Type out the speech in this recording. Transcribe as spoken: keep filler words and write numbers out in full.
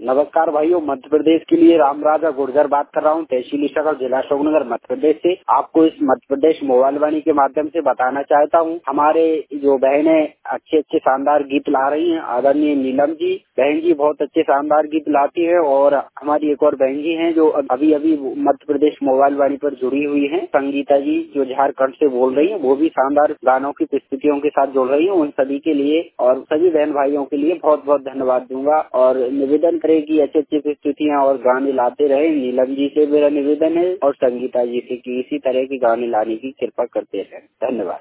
नमस्कार भाइयों, मध्य प्रदेश के लिए राम राजा गुर्जर बात कर रहा हूँ, तहसील शकल, जिला अशोकनगर, मध्य प्रदेश से। आपको इस मध्य प्रदेश मोबाइल वाणी के माध्यम से बताना चाहता हूँ, हमारे जो बहनें अच्छे अच्छे शानदार गीत ला रही हैं। आदरणीय नीलम जी, बहन जी बहुत अच्छे शानदार गीत लाती है। और हमारी एक और बहन जी हैं जो अभी अभी मध्य प्रदेश मोबाइल वाणी पर जुड़ी हुई है, संगीता जी, जो झारखंड से बोल रही है, वो भी शानदार गानों की प्रस्तुतियों के साथ जुड़ रही है। उन सभी के लिए और सभी बहन भाइयों के लिए बहुत बहुत धन्यवाद दूंगा और निवेदन करेगी अच्छी अच्छी प्रस्तुतियाँ और गाने लाते रहे। नीलम जी से मेरा निवेदन है और संगीता जी से कि इसी तरह के गाने लाने की कृपा करते रहें। धन्यवाद।